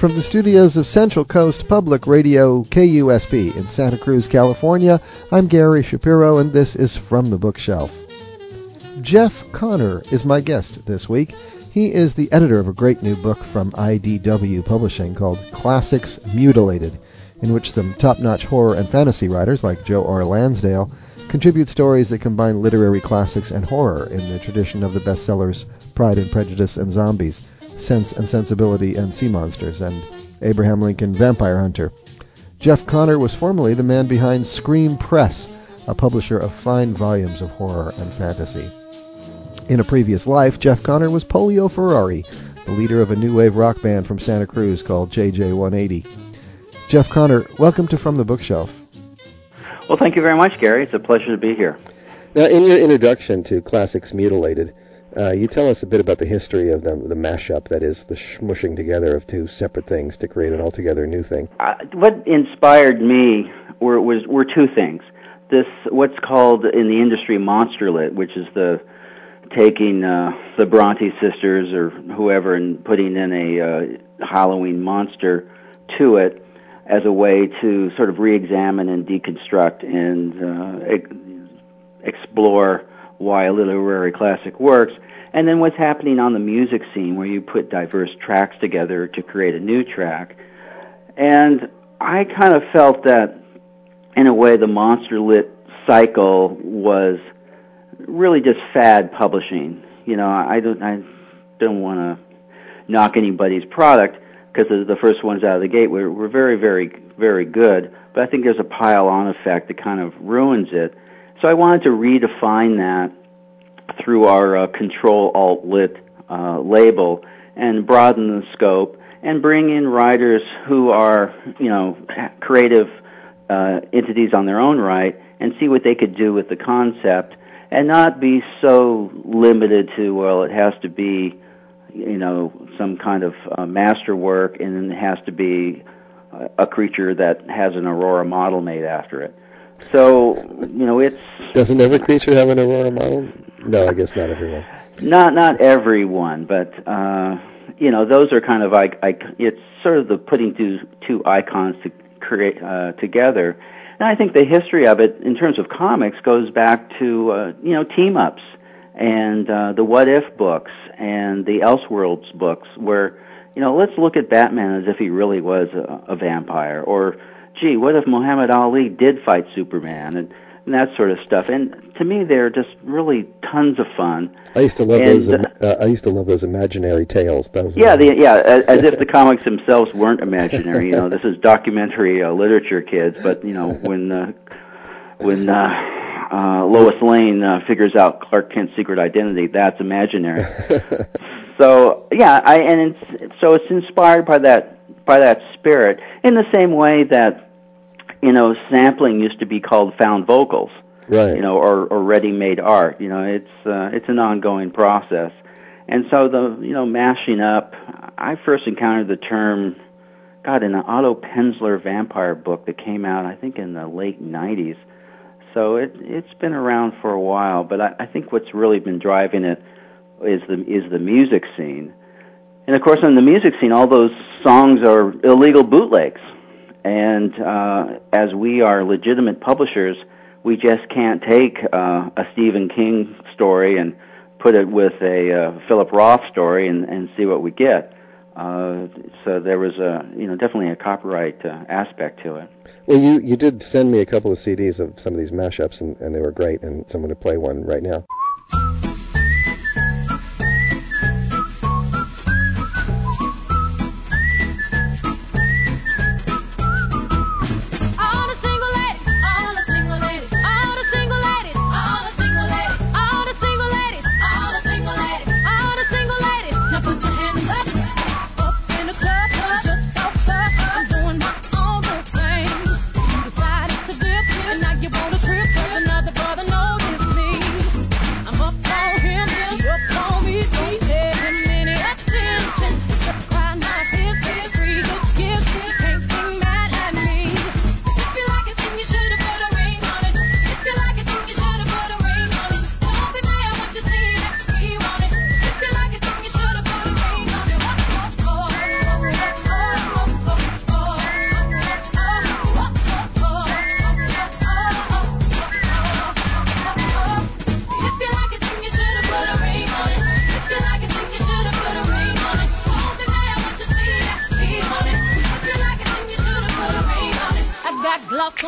from the studios of Central Coast Public Radio KUSP in Santa Cruz, California. I'm Gary Shapiro, and this is From the Bookshelf. Jeff Connor is my guest this week. He is the editor of a great new book from IDW Publishing called Classics Mutilated, in which some top-notch horror and fantasy writers like Joe R. Lansdale contribute stories that combine literary classics and horror in the tradition of the bestsellers Pride and Prejudice and Zombies, Sense and Sensibility and Sea Monsters, and Abraham Lincoln Vampire Hunter. Jeff Connor was formerly the man behind Scream Press, a publisher of fine volumes of horror and fantasy. In a previous life, Jeff Connor was Polio Ferrari, the leader of a new wave rock band from Santa Cruz called JJ180. Jeff Connor, welcome to From the Bookshelf. Well, thank you very much, Gary. It's a pleasure to be here. Now, in your introduction to Classics Mutilated, you tell us a bit about the history of the mashup, that is, the smushing together of two separate things to create an altogether new thing. What inspired me were two things. This, what's called in the industry monster lit, which is the taking the Bronte sisters or whoever and putting in a Halloween monster to it as a way to sort of re-examine and deconstruct and explore why a literary classic works, and then what's happening on the music scene where you put diverse tracks together to create a new track. And I kind of felt that, in a way, the monster lit cycle was really just fad publishing. You know, I don't want to knock anybody's product, because the first ones out of the gate were very, very, very good, but I think there's a pile-on effect that kind of ruins it. So I wanted to redefine that through our Control-Alt-Lit label and broaden the scope and bring in writers who are, you know, creative entities on their own right and see what they could do with the concept and not be so limited to, well, it has to be, you know, some kind of masterwork, and then it has to be a creature that has an Aurora model made after it. So, you know, it's... Doesn't every creature have an Aurora model? No, I guess not everyone. Not everyone, but, you know, those are kind of, it's sort of the putting two icons to create together. And I think the history of it, in terms of comics, goes back to, you know, team-ups and the What If books and the Elseworlds books where, you know, let's look at Batman as if he really was a vampire. Or, gee, what if Muhammad Ali did fight Superman? And that sort of stuff. And to me, they're just really tons of fun. I used to love those imaginary tales. That was as if the comics themselves weren't imaginary. You know, this is documentary literature, kids. But you know, when Lois Lane figures out Clark Kent's secret identity, that's imaginary. So yeah, it's inspired by that spirit in the same way that, you know, sampling used to be called found vocals, right? You know, or ready-made art. You know, it's an ongoing process, and so mashing up. I first encountered the term, in an Otto Penzler vampire book that came out, I think, in the late '90s. So it's been around for a while, but I think what's really been driving it is the music scene, and of course on the music scene, all those songs are illegal bootlegs. And as we are legitimate publishers, we just can't take a Stephen King story and put it with a Philip Roth story and see what we get. So there was definitely a copyright aspect to it. Well, you did send me a couple of CDs of some of these mashups, and they were great, and so I'm going to play one right now.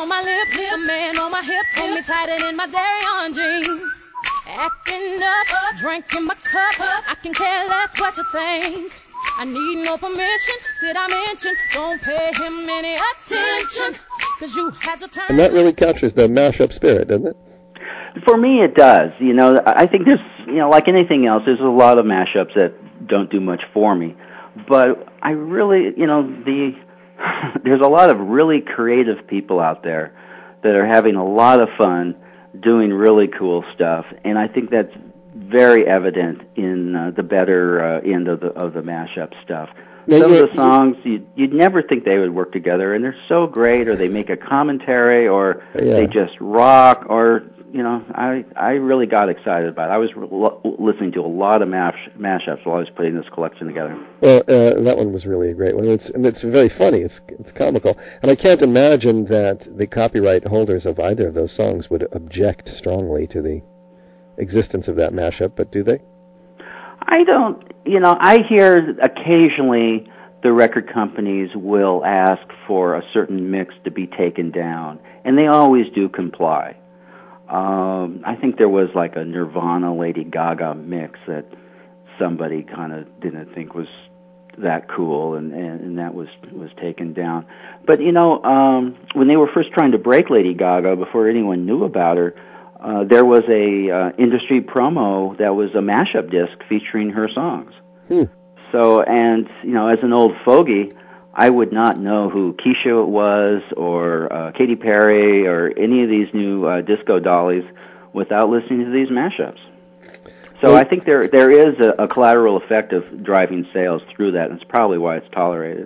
on my lips, a man on my hips, hold me tighter than my dairy on jeans. Acting up, drinking my cup, I can care less what you think. I need no permission, did I mention, don't pay him any attention, 'cause you had your time. And that really captures the mashup spirit, doesn't it? For me, it does. I think there's, like anything else, there's a lot of mashups that don't do much for me. But I really, there's a lot of really creative people out there that are having a lot of fun doing really cool stuff, and I think that's very evident in the better end of the mashup stuff. Some of the songs you'd never think they would work together, and they're so great, or they make a commentary, or they just rock, or I really got excited about it. I was listening to a lot of mashups while I was putting this collection together. Well, that one was really a great one. It's very funny. It's comical, and I can't imagine that the copyright holders of either of those songs would object strongly to the existence of that mashup. But do they? I don't. I hear occasionally the record companies will ask for a certain mix to be taken down, and they always do comply. I think there was like a Nirvana Lady Gaga mix that somebody kind of didn't think was that cool, and that was taken down. But when they were first trying to break Lady Gaga, before anyone knew about her, there was a industry promo that was a mashup disc featuring her songs. So, and as an old fogey, I would not know who Keisha was, or Katy Perry, or any of these new disco dollies without listening to these mashups. So I think there is a collateral effect of driving sales through that, and it's probably why it's tolerated.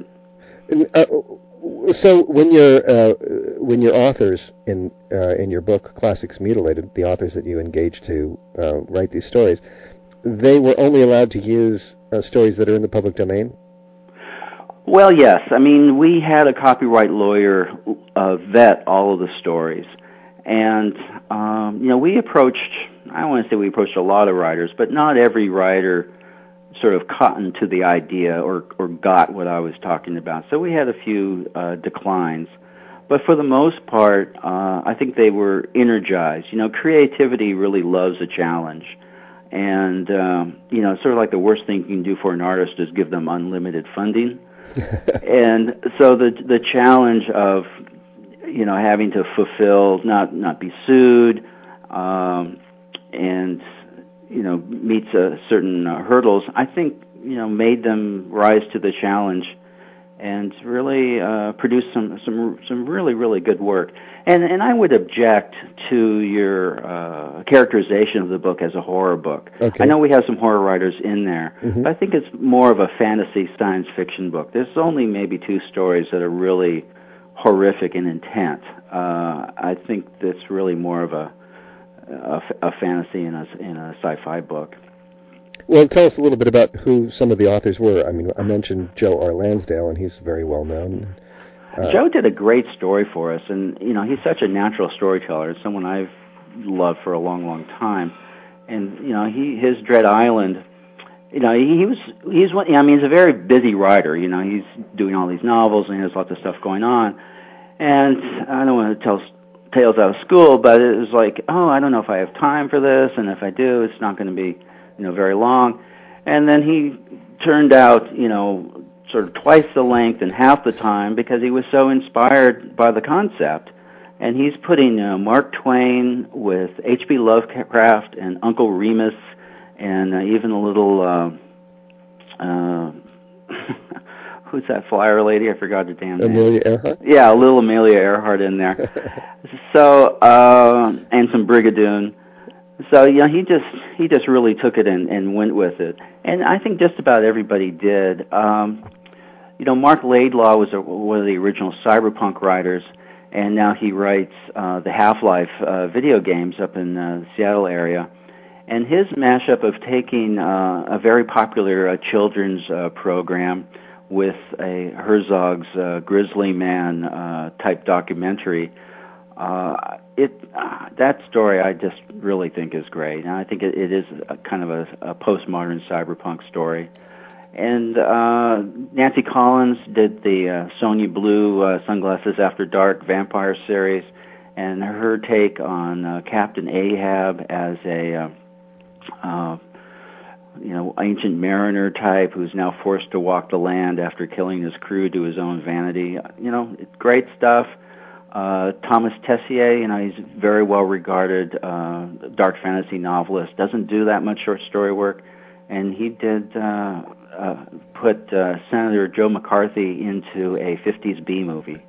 So when your authors in your book Classics Mutilated, the authors that you engaged to write these stories, they were only allowed to use stories that are in the public domain? Well, yes. I mean, we had a copyright lawyer vet all of the stories, and we approached. I don't want to say we approached a lot of writers, but not every writer sort of cottoned to the idea or got what I was talking about. So we had a few declines. But for the most part, I think they were energized. Creativity really loves a challenge. And, sort of like the worst thing you can do for an artist is give them unlimited funding. And so the challenge of, having to fulfill, not be sued, and meets certain hurdles, I think made them rise to the challenge and really produce some really, really good work. And I would object to your characterization of the book as a horror book. Okay. I know we have some horror writers in there, but I think it's more of a fantasy science fiction book. There's only maybe 2 stories that are really horrific in intent. I think that's really more of a fantasy in a sci-fi book. Well, tell us a little bit about who some of the authors were. I mean, I mentioned Joe R. Lansdale, and he's very well known. Joe did a great story for us, and he's such a natural storyteller. It's someone I've loved for a long, long time. And his Dread Island, he's a very busy writer. He's doing all these novels, and he has lots of stuff going on. And I don't want to tell tales out of school, but it was like, I don't know if I have time for this, and if I do, it's not going to be, very long. And then he turned out, sort of twice the length and half the time because he was so inspired by the concept. And he's putting Mark Twain with H.P. Lovecraft and Uncle Remus and even a little, who's that flyer lady? I forgot the damn name. Amelia Earhart? Yeah, a little Amelia Earhart in there. So, and some Brigadoon. So, he just really took it and went with it. And I think just about everybody did. Mark Laidlaw was one of the original cyberpunk writers, and now he writes the Half-Life video games up in the Seattle area. And his mashup of taking a very popular children's program with a Herzog's Grizzly Man type documentary, that story I just really think is great. And I think it is a kind of a postmodern cyberpunk story. And Nancy Collins did the Sonia Blue Sunglasses After Dark vampire series, and her take on Captain Ahab as a ancient mariner type who's now forced to walk the land after killing his crew to his own vanity. Great stuff. Thomas Tessier, he's very well regarded dark fantasy novelist. Doesn't do that much short story work, and he did put Senator Joe McCarthy into a 50s B movie.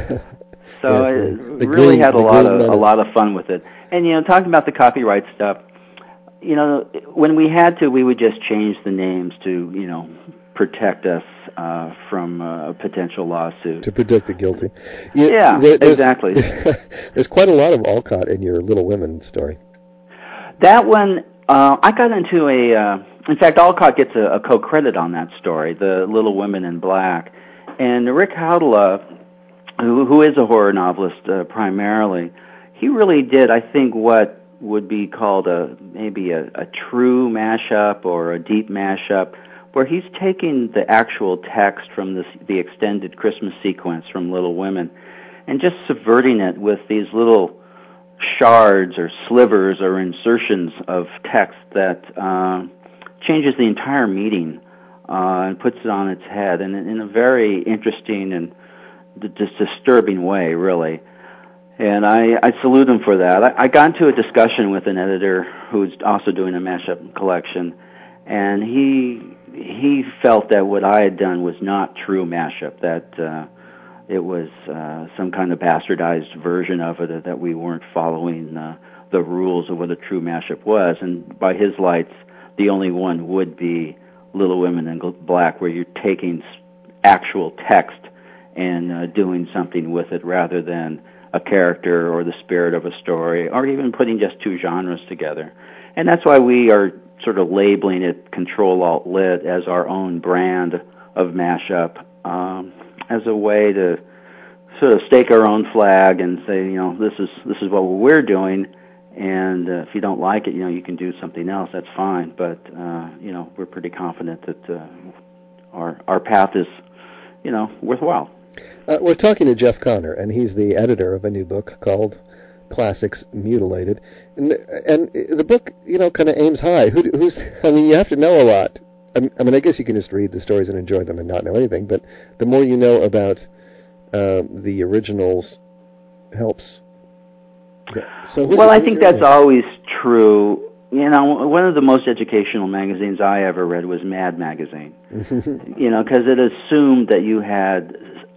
So yes, it really had a lot of fun with it. And talking about the copyright stuff, when we had to, we would just change the names to protect us from a potential lawsuit. To protect the guilty. Exactly. There's quite a lot of Alcott in your Little Women story. That one, I got into in fact, Alcott gets a co-credit on that story, the Little Women in Black. And Rick Hautala, who is a horror novelist primarily, he really did, I think, what would be called maybe a true mashup or a deep mashup, where he's taking the actual text from the extended Christmas sequence from Little Women and just subverting it with these little shards or slivers or insertions of text that changes the entire meaning and puts it on its head, and in a very interesting and just disturbing way, really. And I salute him for that. I got into a discussion with an editor who's also doing a mashup collection, and he felt that what I had done was not true mashup, that it was some kind of bastardized version of it, that we weren't following the rules of what a true mashup was. And by his lights, the only one would be Little Women in Black, where you're taking actual text and doing something with it rather than a character or the spirit of a story, or even putting just two genres together. And that's why we are sort of labeling it Control-Alt-Lit as our own brand of mashup, as a way to sort of stake our own flag and say, this is what we're doing, and if you don't like it, you can do something else. That's fine. But we're pretty confident that our path is, worthwhile. We're talking to Jeff Connor, and he's the editor of a new book called Classics Mutilated, and the book, kind of aims high. You have to know a lot. I guess you can just read the stories and enjoy them and not know anything, but the more you know about the originals helps. So I think that's always true. One of the most educational magazines I ever read was Mad Magazine. Because it assumed that you had,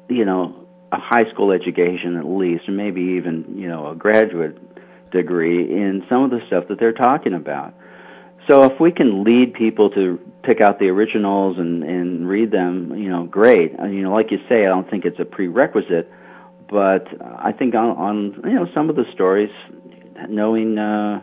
a high school education at least, and maybe even, a graduate degree in some of the stuff that they're talking about. So if we can lead people to pick out the originals and read them, great. Like you say, I don't think it's a prerequisite, but I think on some of the stories, knowing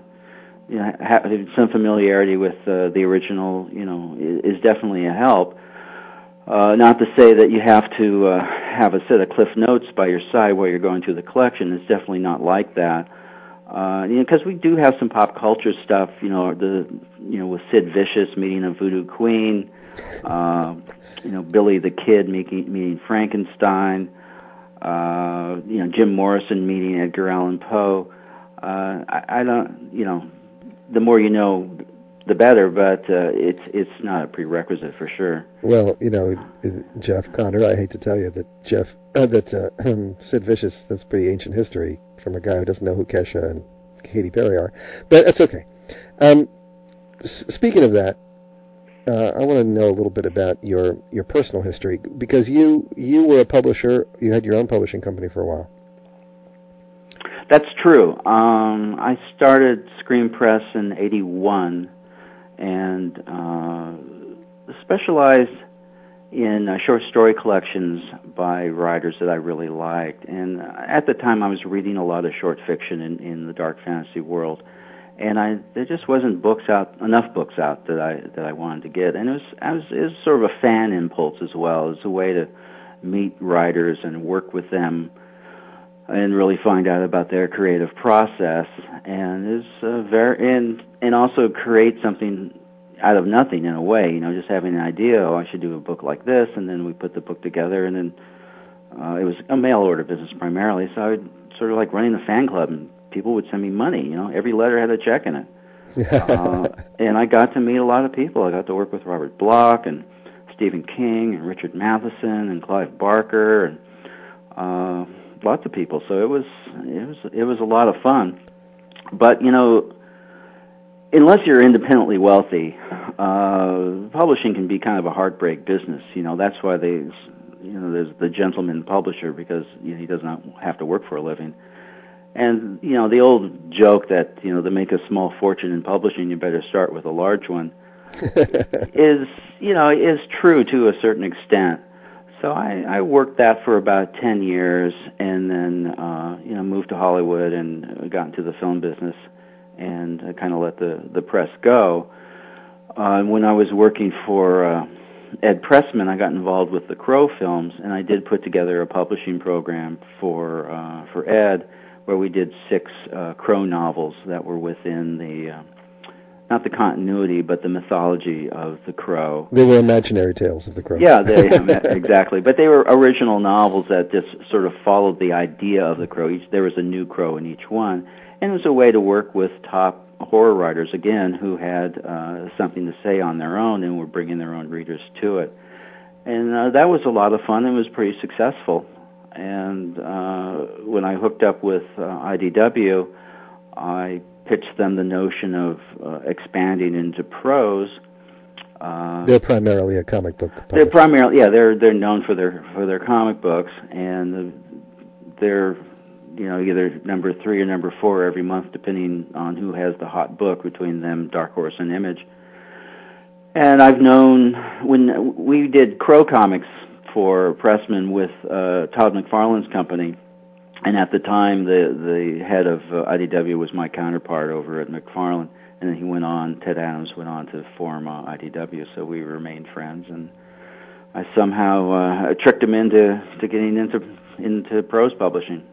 having some familiarity with the original, is definitely a help. Not to say that you have to have a set of Cliff Notes by your side while you're going through the collection. It's definitely not like that. Because we do have some pop culture stuff, with Sid Vicious meeting a voodoo queen, Billy the Kid meeting Frankenstein, Jim Morrison meeting Edgar Allan Poe. I don't, the more you know, the better, but it's not a prerequisite for sure. Well, Jeff Connor, I hate to tell you that Sid Vicious, that's pretty ancient history from a guy who doesn't know who Kesha and Katy Perry are, but that's okay. Speaking of that, I want to know a little bit about your personal history, because you were a publisher. You had your own publishing company for a while. That's true. I started Screen Press in '81 and specialized in short story collections by writers that I really liked. And at the time, I was reading a lot of short fiction in the dark fantasy world, and there just wasn't enough books out that I wanted to get. And it was sort of a fan impulse as well. It was a way to meet writers and work with them and really find out about their creative process, and is and also create something out of nothing in a way, just having an idea, oh, I should do a book like this, and then we put the book together, and then it was a mail order business primarily, so I would sort of like running a fan club, and people would send me money, every letter had a check in it. And I got to meet a lot of people. I got to work with Robert Bloch and Stephen King and Richard Matheson and Clive Barker and lots of people. So it was a lot of fun. But unless you're independently wealthy, publishing can be kind of a heartbreak business. That's why there's the gentleman publisher, because he does not have to work for a living. And the old joke that to make a small fortune in publishing, you better start with a large one, is true to a certain extent. So I worked that for about 10 years, and then moved to Hollywood and got into the film business, and kind of let the press go. When I was working for Ed Pressman, I got involved with the Crow films, and I did put together a publishing program for Ed, where we did 6 Crow novels that were within the not the continuity, but the mythology of the Crow. They were imaginary tales of the Crow. Yeah, exactly. But they were original novels that just sort of followed the idea of the Crow. There was a new Crow in each one, and it was a way to work with top horror writers, again, who had something to say on their own and were bringing their own readers to it. And that was a lot of fun and was pretty successful. And when I hooked up with IDW, I pitched them the notion of expanding into prose. They're primarily a comic book publisher. They're primarily, they're known for their comic books, and they're either number 3 or number 4 every month, depending on who has the hot book between them, Dark Horse and Image. And I've known when we did Crow comics for Pressman with Todd McFarlane's company, and at the time the head of IDW was my counterpart over at McFarlane, and then he went on, Ted Adams went on to form IDW, so we remained friends, and I somehow tricked him into getting into prose publishing.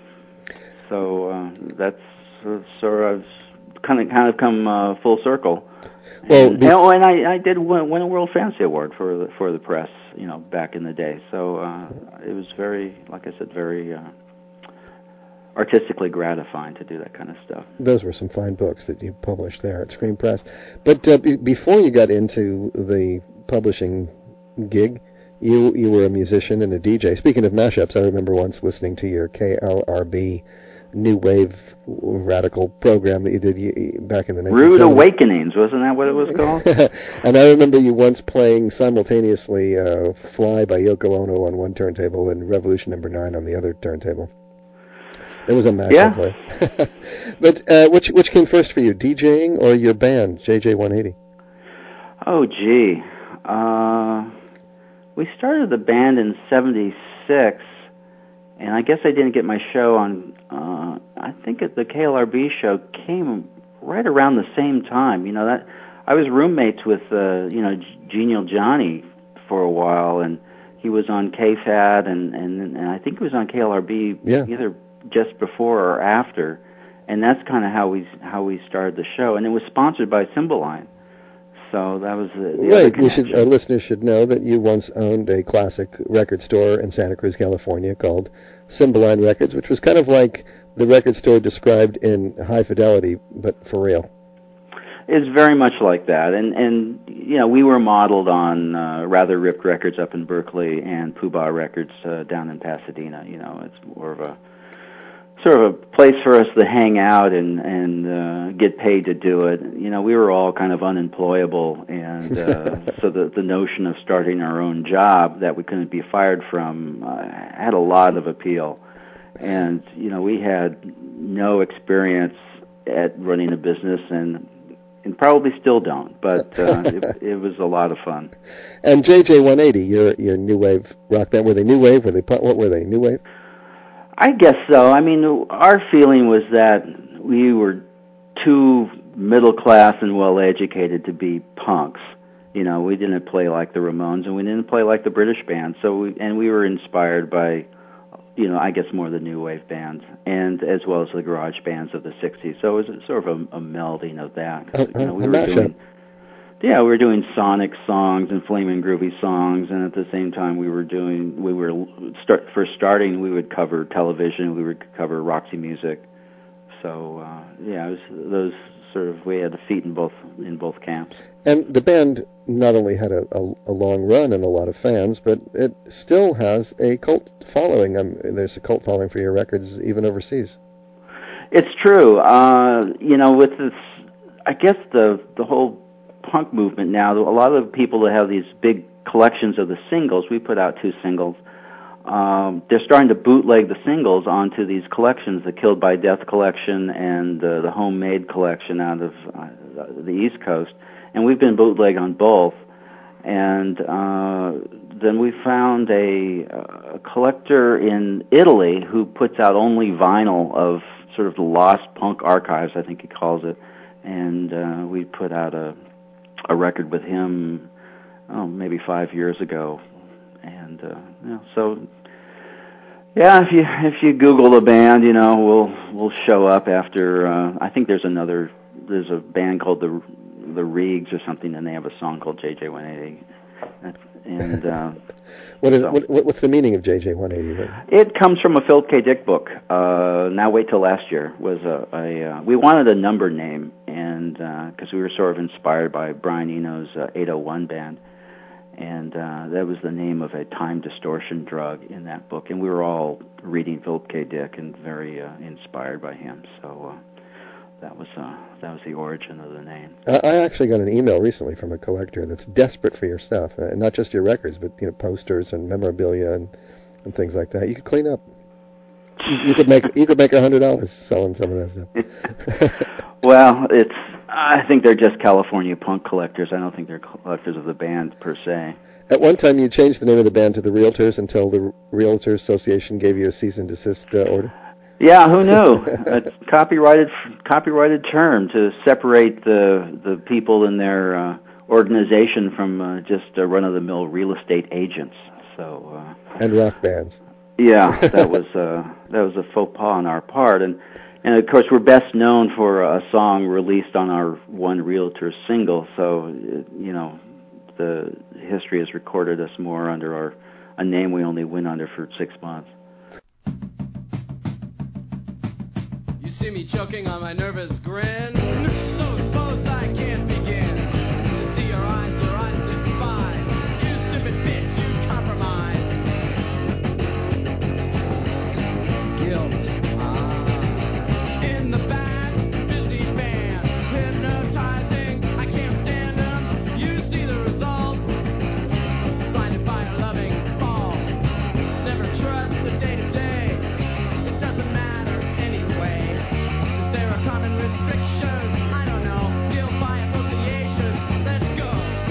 So that's sort of kind of come full circle. And I did win a World Fantasy Award for the press, back in the day. So it was very, like I said, very artistically gratifying to do that kind of stuff. Those were some fine books that you published there at Screen Press. But before you got into the publishing gig, you were a musician and a DJ. Speaking of mashups, I remember once listening to your KLRB New Wave radical program that you did back in the 1970s. Rude Awakenings, wasn't that what it was called? And I remember you once playing simultaneously Fly by Yoko Ono on one turntable and Revolution No. 9 on the other turntable. It was a mashup play. But which came first for you, DJing or your band, JJ180? Oh, gee. We started the band in 76, and I guess I didn't get my show on, I think the KLRB show came right around the same time. That I was roommates with, Genial Johnny for a while, and he was on KFAT, and I think he was on KLRB either just before or after, and that's kind of how we started the show, and it was sponsored by Cymbeline. So that was the other connection. Our listeners should know that you once owned a classic record store in Santa Cruz, California called Cymbeline Records, which was kind of like the record store described in High Fidelity, but for real. It's very much like that, and we were modeled on Rather Ripped Records up in Berkeley and Pooh-Bah Records down in Pasadena. It's more of a sort of a place for us to hang out and get paid to do it. We were all kind of unemployable, and so the notion of starting our own job that we couldn't be fired from had a lot of appeal. And we had no experience at running a business, and probably still don't, but it was a lot of fun. And JJ180, your new wave rock band, were they new wave? What were they? New wave? I guess so. I mean, our feeling was that we were too middle class and well educated to be punks. We didn't play like the Ramones, and we didn't play like the British bands. So we were inspired by, I guess more the new wave bands, and as well as the garage bands of the '60s. So it was sort of a melding of that. We were Yeah, we were doing Sonic songs and Flamin' Groovy songs, and at the same time we would cover television, we would cover Roxy Music. So it was those sort of, we had a feet in both camps. And the band not only had a long run and a lot of fans, but it still has a cult following. There's a cult following for your records even overseas. It's true. With this, I guess the whole punk movement now, a lot of the people that have these big collections of the singles, we put out 2 singles, they're starting to bootleg the singles onto these collections, the Killed by Death collection and the Homemade collection out of the East Coast, and we've been bootleg on both. And then we found a collector in Italy who puts out only vinyl of sort of the lost punk archives, I think he calls it, and we put out a record with him maybe 5 years ago. And if you Google the band, we'll show up after. I think there's a band called the Regs or something, and they have a song called JJ180. And what's the meaning of JJ180? It comes from a Philip K. Dick book. Now Wait Till Last Year was we wanted a number name, and because we were sort of inspired by Brian Eno's 801 band. And that was the name of a time distortion drug in that book. And we were all reading Philip K. Dick and very inspired by him. So that was the origin of the name. I actually got an email recently from a collector that's desperate for your stuff, not just your records, but posters and memorabilia and things like that. You could clean up. You could make $100 selling some of that stuff. Well, I think they're just California punk collectors. I don't think they're collectors of the band per se. At one time, you changed the name of the band to the Realtors until the Realtors Association gave you a cease and desist order. Yeah, who knew? A copyrighted term to separate the people in their organization from just run-of-the-mill real estate agents. So and rock bands. Yeah, that was a faux pas on our part, and of course we're best known for a song released on our One Realtor single. So the history has recorded us more under a name we only went under for 6 months. You see me choking on my nervous grin, so exposed I can't begin to see your eyes despise. You stupid bitch, you compromise. Guilt. In the back, busy van, hypnotizing. I can't stand them. You see the results. Blinded by a loving faults. Never trust the day-to-day. It doesn't matter anyway. Is there a common restriction? I don't know. Guilt by association. Let's go.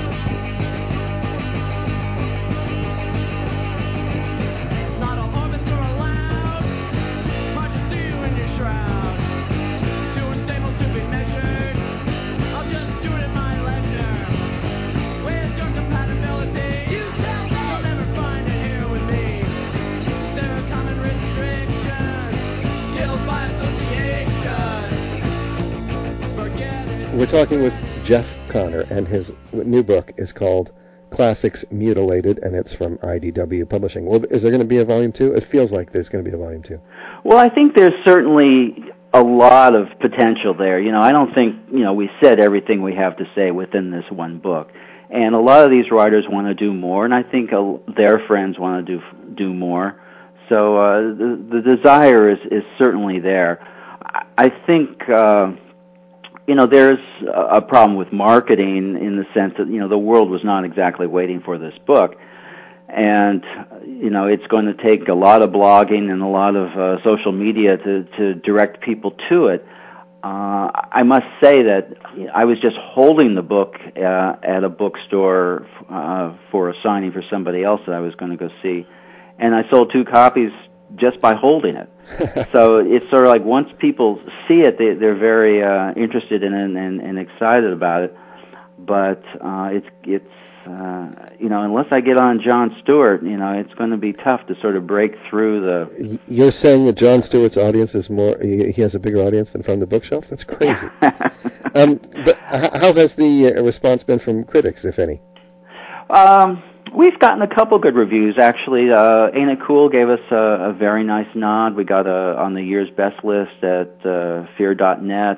Not all orbits are allowed. Hard to see you in your shroud. Too unstable to be measured. I'll just do it at my leisure. Where's your compatibility? You tell me. You'll never find it here with me. Is there a common restriction? Guilt by association. Forget it. We're talking with Jeff Connor, and his new book is called Classics Mutilated, and it's from IDW Publishing. Well, is there going to be a volume 2? It feels like there's going to be a volume 2. Well, I think there's certainly a lot of potential there. I don't think, we said everything we have to say within this one book. And a lot of these writers want to do more, and I think their friends want to do more. So the desire is certainly there. I think, there's a problem with marketing in the sense that, the world was not exactly waiting for this book. And, it's going to take a lot of blogging and a lot of social media to direct people to it. I must say that I was just holding the book at a bookstore for a signing for somebody else that I was going to go see, and I sold 2 copies just by holding it. So it's sort of like once people see it, they're very interested in it and excited about it. But it's unless I get on Jon Stewart, it's going to be tough to sort of break through the... You're saying that Jon Stewart's audience is more... He has a bigger audience than From the Bookshelf? That's crazy. But how has the response been from critics, if any? We've gotten a couple good reviews, actually. Ain't It Cool gave us a very nice nod. We got on the year's best list at Fear.net.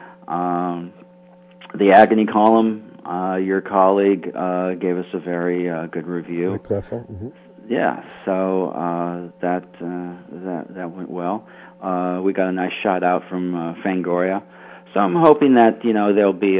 The Agony column, your colleague, gave us a very good review. Mm-hmm. Yeah, so that went well. We got a nice shout out from Fangoria. So I'm hoping that there'll be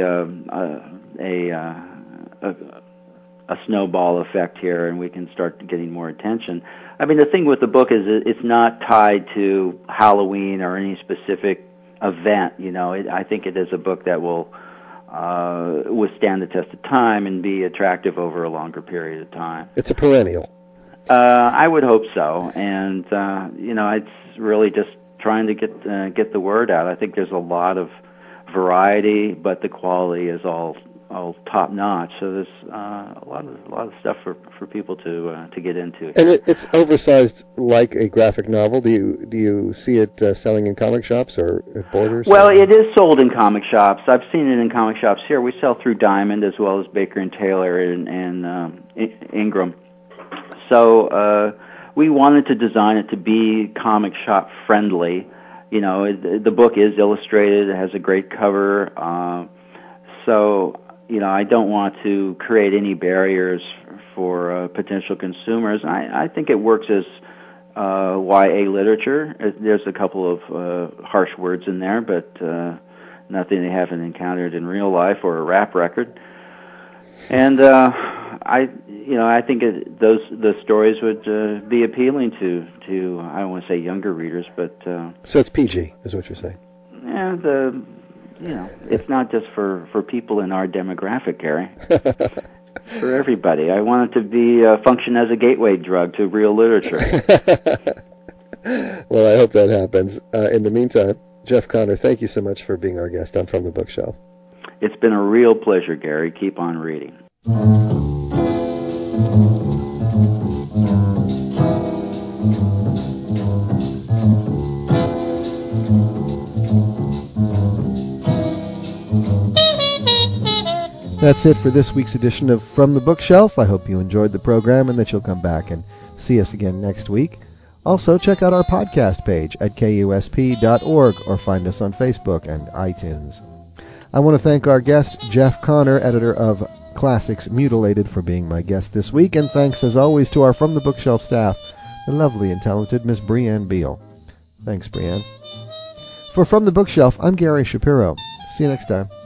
a snowball effect here, and we can start getting more attention. I mean, the thing with the book is it's not tied to Halloween or any specific event. I think it is a book that will withstand the test of time and be attractive over a longer period of time. It's a perennial. I would hope so, and it's really just trying to get the word out. I think there's a lot of variety, but the quality is all top notch. So there's a lot of stuff for people to get into. And it's oversized like a graphic novel. Do you see it selling in comic shops or at Borders? Well, it is sold in comic shops. I've seen it in comic shops here. We sell through Diamond as well as Baker and Taylor and Ingram. So we wanted to design it to be comic shop friendly. The book is illustrated. It has a great cover. So I don't want to create any barriers for potential consumers. I think it works as YA literature. There's a couple of harsh words in there, but nothing they haven't encountered in real life or a rap record. And I think the stories would be appealing to I don't want to say younger readers, but so it's PG, is what you're saying? Yeah, it's not just for people in our demographic, Gary. For everybody. I want it to be function as a gateway drug to real literature. Well, I hope that happens. In the meantime, Jeff Conner, thank you so much for being our guest on From the Bookshelf. It's been a real pleasure, Gary. Keep on reading. That's it for this week's edition of From the Bookshelf. I hope you enjoyed the program and that you'll come back and see us again next week. Also, check out our podcast page at KUSP.org or find us on Facebook and iTunes. I want to thank our guest, Jeff Conner, editor of Classics Mutilated, for being my guest this week, and thanks as always to our From the Bookshelf staff, the lovely and talented Miss Brianne Beal. Thanks, Brianne. For From the Bookshelf, I'm Gary Shapiro. See you next time.